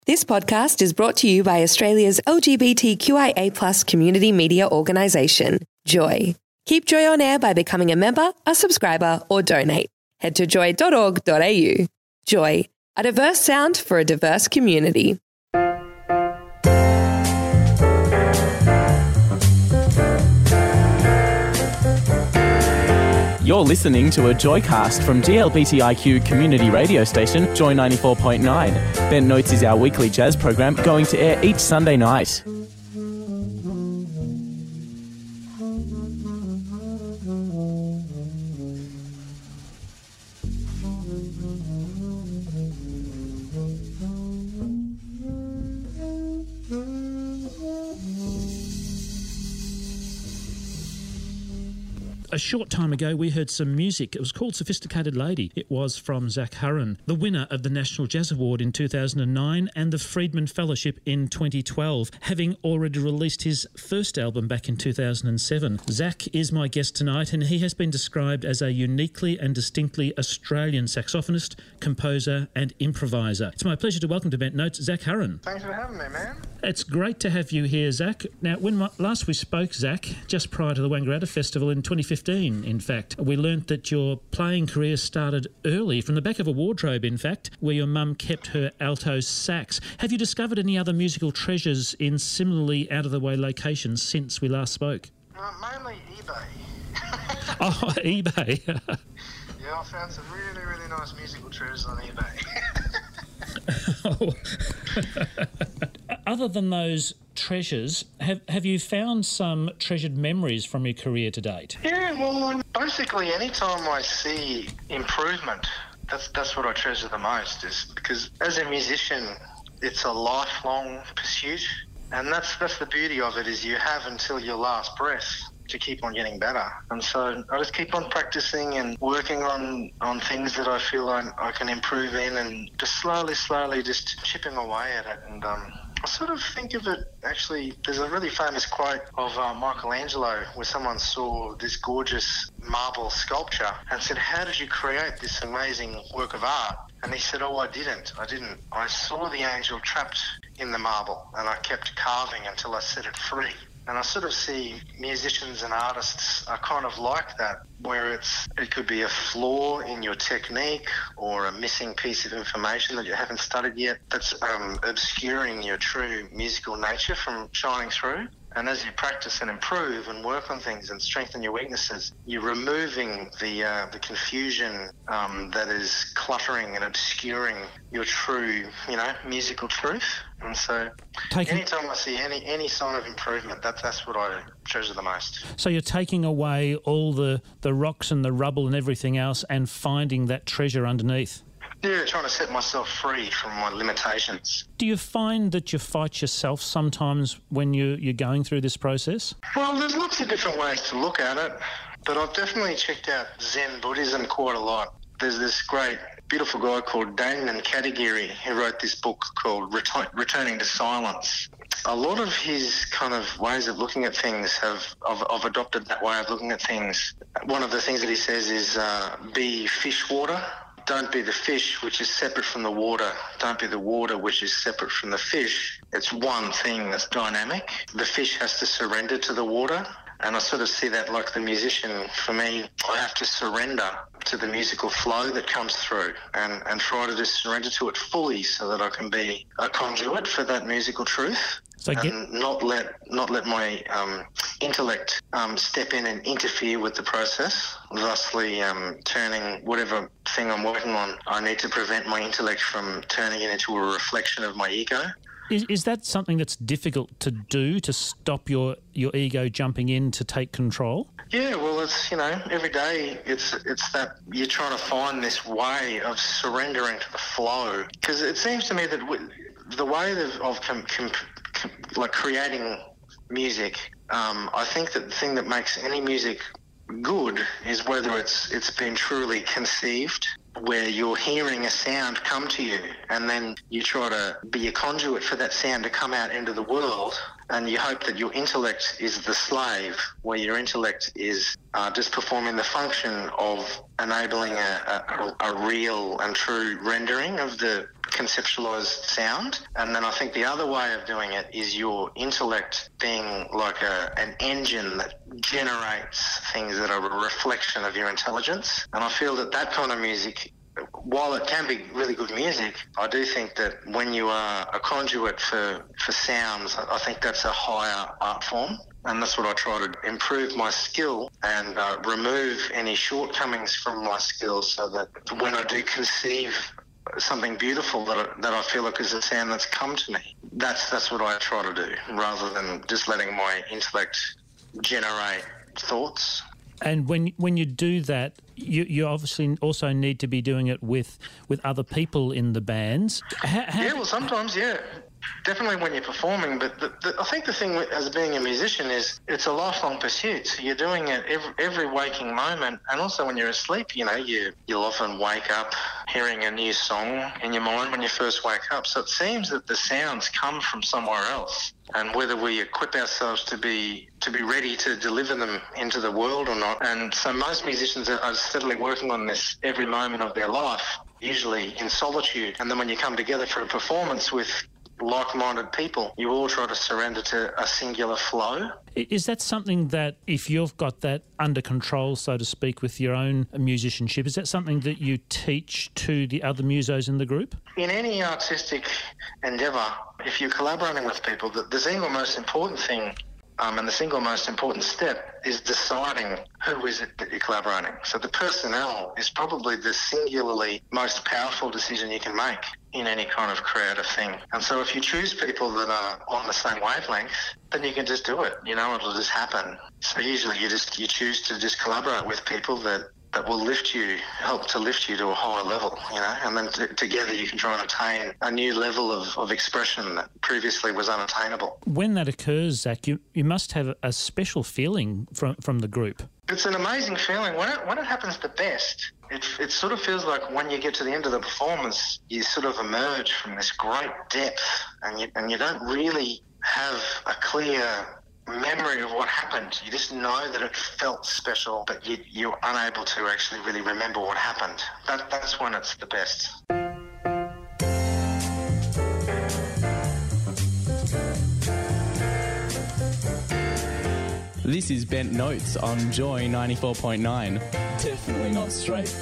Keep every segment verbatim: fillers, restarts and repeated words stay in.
This podcast is brought to you by Australia's L G B T Q I A plus community media organisation, Joy. Keep Joy on air by becoming a member, a subscriber or donate. Head to joy dot org dot a u. Joy, a diverse sound for a diverse community. You're listening to a Joycast from G L B T I Q community radio station, Joy ninety-four point nine. Bent Notes is our weekly jazz program going to air each Sunday night. A short time ago, we heard some music. It was called Sophisticated Lady. It was from Zach Hurren, the winner of the National Jazz Award in two thousand nine and the Friedman Fellowship in twenty twelve, having already released his first album back in two thousand seven. Zach is my guest tonight, and he has been described as a uniquely and distinctly Australian saxophonist, composer and improviser. It's my pleasure to welcome to Bent Notes, Zach Hurren. Thanks for having me, man. It's great to have you here, Zach. Now, when last we spoke, Zach, just prior to the Wangaratta Festival in twenty fifteen, in fact, we learnt that your playing career started early, from the back of a wardrobe, in fact, where your mum kept her alto sax. Have you discovered any other musical treasures in similarly out-of-the-way locations since we last spoke? Uh, mainly eBay. Oh, eBay. Yeah, I found some really, really nice musical treasures on eBay. Other than those treasures, have have you found some treasured memories from your career to date? Yeah, well, basically any time I see improvement, that's that's what I treasure the most, is because as a musician, it's a lifelong pursuit, and that's that's the beauty of it, is you have until your last breath to keep on getting better. And so I just keep on practicing and working on, on things that I feel I, I can improve in, and just slowly, slowly just chipping away at it. And um, I sort of think of it, actually, there's a really famous quote of uh, Michelangelo where someone saw this gorgeous marble sculpture and said, "How did you create this amazing work of art?" And he said, "Oh, I didn't. I didn't. I saw the angel trapped in the marble and I kept carving until I set it free." And I sort of see musicians and artists are kind of like that, where it's it could be a flaw in your technique or a missing piece of information that you haven't studied yet that's um, obscuring your true musical nature from shining through. And as you practice and improve and work on things and strengthen your weaknesses, you're removing the uh, the confusion um, that is cluttering and obscuring your true, you know, musical truth. And so taking, anytime I see any any sign of improvement, that's, that's what I treasure the most. So you're taking away all the, the rocks and the rubble and everything else and finding that treasure underneath? Yeah, trying to set myself free from my limitations. Do you find that you fight yourself sometimes when you, you're going through this process? Well, there's lots of different ways to look at it, but I've definitely checked out Zen Buddhism quite a lot. There's this great, beautiful guy called Damon Kadagiri who wrote this book called Return- Returning to Silence. A lot of his kind of ways of looking at things have, I've, I've adopted that way of looking at things. One of the things that he says is uh, be fish water. Don't be the fish which is separate from the water. Don't be the water which is separate from the fish. It's one thing that's dynamic. The fish has to surrender to the water. And I sort of see that like the musician. For me, I have to surrender to the musical flow that comes through and, and try to just surrender to it fully so that I can be a conduit for that musical truth. So get... and not let not let my um, intellect um, step in and interfere with the process, thusly um, turning whatever thing I'm working on. I need to prevent my intellect from turning it into a reflection of my ego. Is, is that something that's difficult to do, to stop your, your ego jumping in to take control? Yeah, well, it's, you know, every day it's it's that you're trying to find this way of surrendering to the flow. Because it seems to me that w- the way of, of com, com, com, like creating music, um, I think that the thing that makes any music good is whether it's it's been truly conceived, where you're hearing a sound come to you and then you try to be a conduit for that sound to come out into the world, and you hope that your intellect is the slave, where your intellect is uh, just performing the function of enabling a, a, a real and true rendering of the conceptualized sound. And then I think the other way of doing it is your intellect being like a, an engine that generates things that are a reflection of your intelligence. And I feel that that kind of music, while it can be really good music, I do think that when you are a conduit for, for sounds, I think that's a higher art form. And that's what I try to improve my skill and uh, remove any shortcomings from my skills, so that when I do conceive something beautiful that I, that I feel like is a sound that's come to me, that's that's what I try to do, rather than just letting my intellect generate thoughts. And when when you do that, you, you obviously also need to be doing it with, with other people in the bands. How, how yeah, well, sometimes, yeah. Definitely when you're performing, but the, the, I think the thing with, as being a musician is it's a lifelong pursuit. So you're doing it every, every waking moment, and also when you're asleep, you know, you, you'll often wake up hearing a new song in your mind when you first wake up. So it seems that the sounds come from somewhere else, and whether we equip ourselves to be to be ready to deliver them into the world or not. And so most musicians are, are steadily working on this every moment of their life, usually in solitude. And then when you come together for a performance with like-minded people, you all try to surrender to a singular flow. Is that something that, if you've got that under control, so to speak, with your own musicianship, is that something that you teach to the other musos in the group? In any artistic endeavour, if you're collaborating with people, the, the single most important thing Um, and the single most important step is deciding who is it that you're collaborating. So the personnel is probably the singularly most powerful decision you can make in any kind of creative thing. And so if you choose people that are on the same wavelength, then you can just do it. You know, it'll just happen. So usually you just you choose to just collaborate with people that that will lift you, help to lift you to a higher level, you know, and then t- together you can try and attain a new level of, of expression that previously was unattainable. When that occurs, Zach, you, you must have a special feeling from, from the group. It's an amazing feeling. When it, when it happens the best, it, it sort of feels like when you get to the end of the performance, you sort of emerge from this great depth, and you, and you don't really have a clear memory of what happened. You just know that it felt special, but you, you're unable to actually really remember what happened. That, that's when it's the best. This is Bent Notes on Joy ninety-four point nine. Definitely not straight.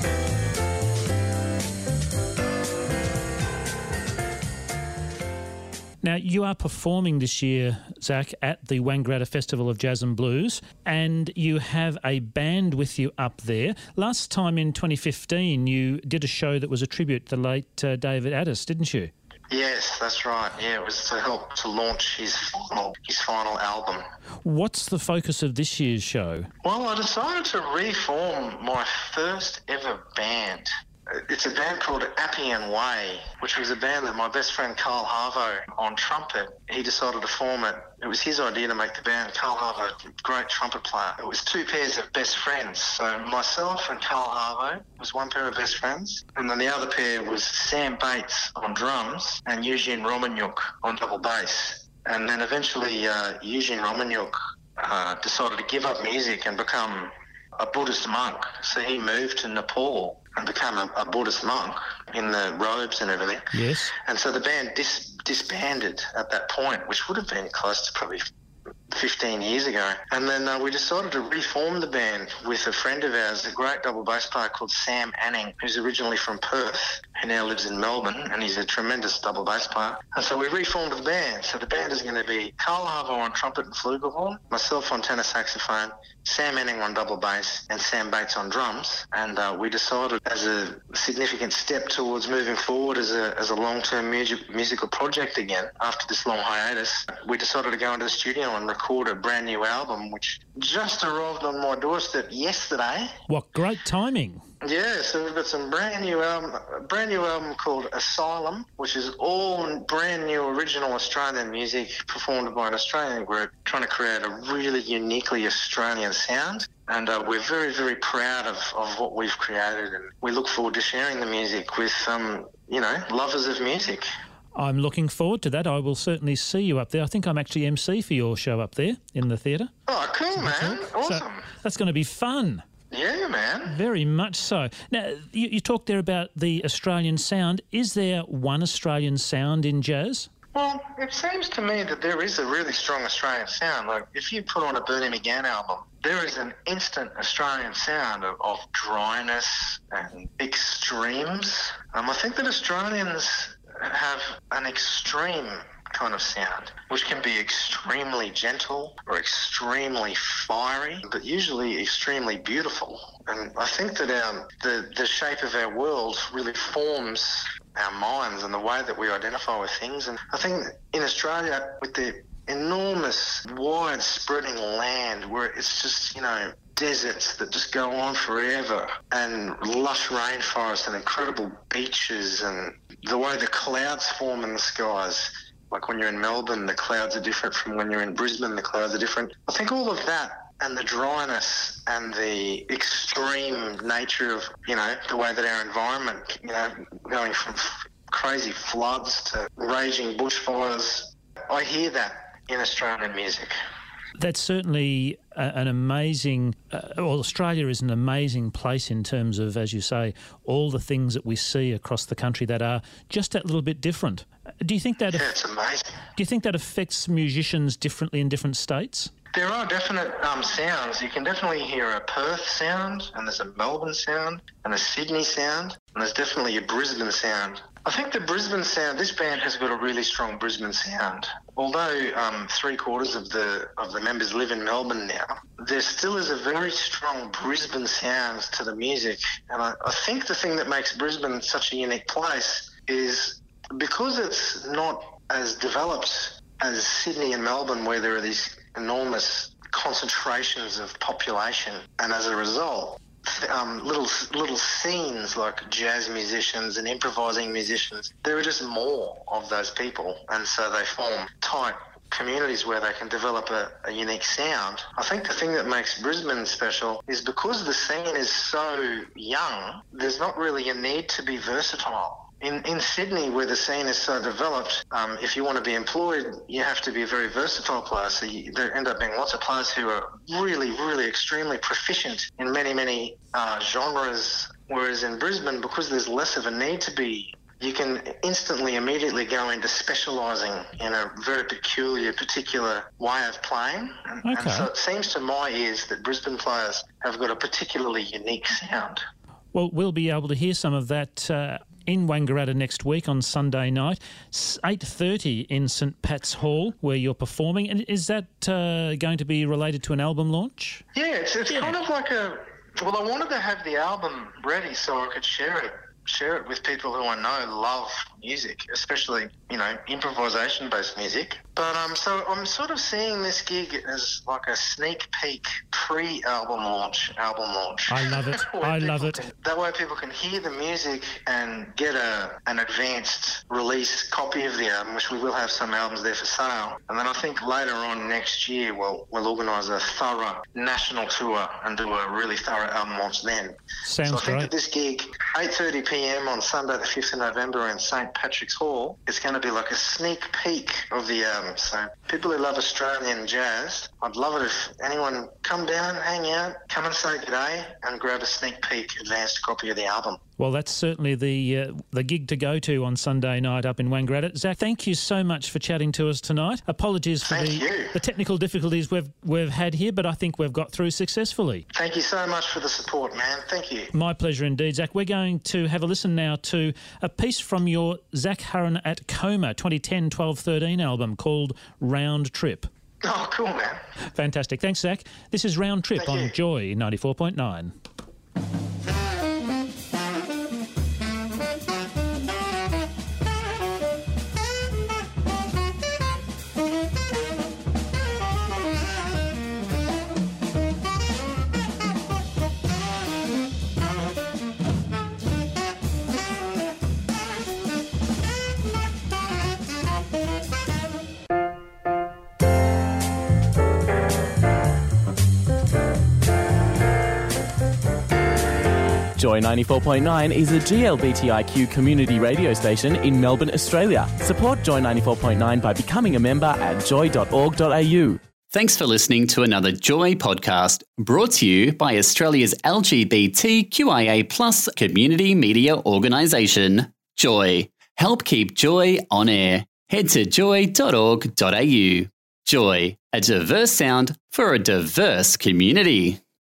Now, you are performing this year, Zach, at the Wangaratta Festival of Jazz and Blues, and you have a band with you up there. Last time in twenty fifteen, you did a show that was a tribute to the late uh, David Addis, didn't you? Yes, that's right. Yeah, it was to help to launch his final, his final album. What's the focus of this year's show? Well, I decided to reform my first ever band. It's a band called Appian Way, which was a band that my best friend Carl Harvo on trumpet, he decided to form it. It was his idea to make the band. Carl Harvo, great trumpet player. It was two pairs of best friends. So myself and Carl Harvo was one pair of best friends. And then the other pair was Sam Bates on drums and Eugene Romanyuk on double bass. And then eventually uh, Eugene Romanyuk uh, decided to give up music and become a Buddhist monk. So he moved to Nepal and became a, a Buddhist monk in the robes and everything. Yes. And so the band dis- disbanded at that point, which would have been close to probably fifteen years ago. And then uh, we decided to reform the band with a friend of ours, a great double bass player called Sam Anning, who's originally from Perth, who now lives in Melbourne, and he's a tremendous double bass player. And so we reformed the band. So the band is going to be Carl Harvo on trumpet and flugelhorn, myself on tenor saxophone, Sam Anning on double bass, and Sam Bates on drums. And uh, we decided, as a significant step towards moving forward as a as a long-term music, musical project again, after this long hiatus, we decided to go into the studio and record a brand new album, which just arrived on my doorstep yesterday. What great timing. Yeah, so we've got some brand new album, a brand new album called Asylum, which is all brand new original Australian music performed by an Australian group trying to create a really uniquely Australian sound. And uh, we're very, very proud of, of what we've created, and we look forward to sharing the music with, um, you know, lovers of music. I'm looking forward to that. I will certainly see you up there. I think I'm actually M C for your show up there in the theatre. Oh, cool, man. Awesome. So that's going to be fun. Yeah, you, man. Very much so. Now, you, you talked there about the Australian sound. Is there one Australian sound in jazz? Well, it seems to me that there is a really strong Australian sound. Like, if you put on a Bernie McGann album, there is an instant Australian sound of, of dryness and extremes. Um, I think that Australians have an extreme kind of sound, which can be extremely gentle or extremely fiery, but usually extremely beautiful. And I think that our, the, the shape of our world really forms our minds and the way that we identify with things. And I think in Australia, with the enormous, wide-spreading land where it's just, you know, deserts that just go on forever, and lush rainforests and incredible beaches, and the way the clouds form in the skies. Like when you're in Melbourne, the clouds are different from when you're in Brisbane, the clouds are different. I think all of that and the dryness and the extreme nature of, you know, the way that our environment, you know, going from f- crazy floods to raging bushfires, I hear that in Australian music. That's certainly a, an amazing, uh, well, Australia is an amazing place in terms of, as you say, all the things that we see across the country that are just that little bit different. Do you think that? Yeah, it's amazing. Do you think that affects musicians differently in different states? There are definite um, sounds. You can definitely hear a Perth sound, and there's a Melbourne sound, and a Sydney sound, and there's definitely a Brisbane sound. I think the Brisbane sound, this band has got a really strong Brisbane sound. Although um, three quarters of the of the members live in Melbourne now, there still is a very strong Brisbane sound to the music. And I, I think the thing that makes Brisbane such a unique place is because it's not as developed as Sydney and Melbourne, where there are these enormous concentrations of population, and as a result, um, little little scenes like jazz musicians and improvising musicians, there are just more of those people, and so they form tight communities where they can develop a, a unique sound. I think the thing that makes Brisbane special is because the scene is so young, there's not really a need to be versatile. In in Sydney, where the scene is so developed, um, if you want to be employed, you have to be a very versatile player. So you, there end up being lots of players who are really, really extremely proficient in many, many uh, genres. Whereas in Brisbane, because there's less of a need to be, you can instantly, immediately go into specialising in a very peculiar, particular way of playing. And, Okay. and so it seems to my ears that Brisbane players have got a particularly unique sound. Well, we'll be able to hear some of that uh, in Wangaratta next week on Sunday night, eight thirty in St Pat's Hall, where you're performing. And is that uh, going to be related to an album launch? Yeah, it's, it's Yeah. kind of like a... Well, I wanted to have the album ready so I could share it share it with people who I know love music, especially, you know, improvisation-based music. But um, so I'm sort of seeing this gig as like a sneak peek pre-album launch, album launch. I love it. Where I love people it. can- that way people can hear the music and get a an advanced release copy of the album, which we will have some albums there for sale. And then I think later on next year we'll, we'll organise a thorough national tour and do a really thorough album launch then. Sounds so I think great. that this gig, eight thirty p.m. on Sunday the fifth of November in St Patrick's Hall, it's going to be like a sneak peek of the album. So people who love Australian jazz, I'd love it if anyone come down, hang out, come and say g'day and grab a sneak peek advanced copy of the album. Well, that's certainly the uh, the gig to go to on Sunday night up in Wangaratta. Zach, thank you so much for chatting to us tonight. Apologies for Thank the, you. the technical difficulties we've we've had here, but I think we've got through successfully. Thank you so much for the support, man. Thank you. My pleasure indeed, Zach. We're going to have a listen now to a piece from your Zach Hurren at Coma twenty ten twelve thirteen album called Round Trip. Oh, cool, man. Fantastic. Thanks, Zach. This is Round Trip Thank on you. Joy ninety-four point nine. Joy ninety-four point nine is a G L B T I Q community radio station in Melbourne, Australia. Support Joy ninety-four point nine by becoming a member at joy dot org dot a u. Thanks for listening to another Joy podcast brought to you by Australia's L G B T Q I A plus community media organisation, Joy. Help keep Joy on air. Head to joy dot org dot a u. Joy, a diverse sound for a diverse community.